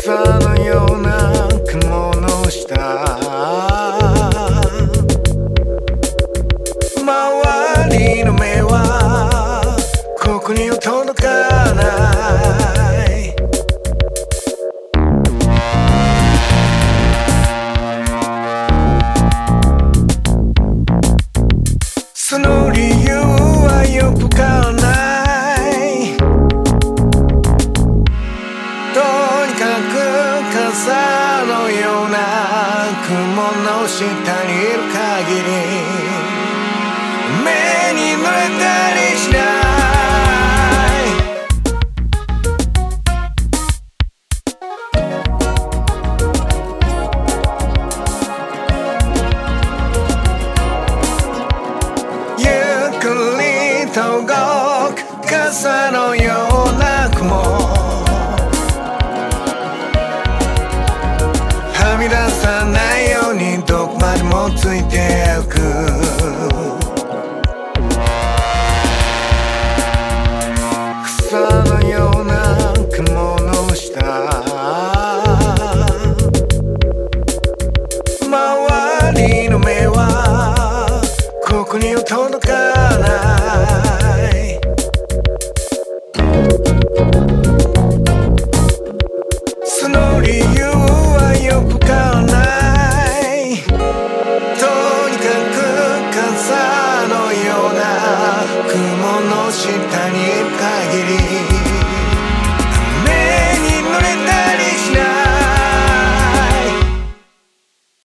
草のような雲の下、周りの目はここには届かない。その理由はよくわからない。とにかく傘のような雲の下にいる限り目に濡れたりしない。ゆっくりと動く傘のような雲、はみ出さないようにどこまでもついてゆく。草のような雲の下、周りの目はここには届かない。その理由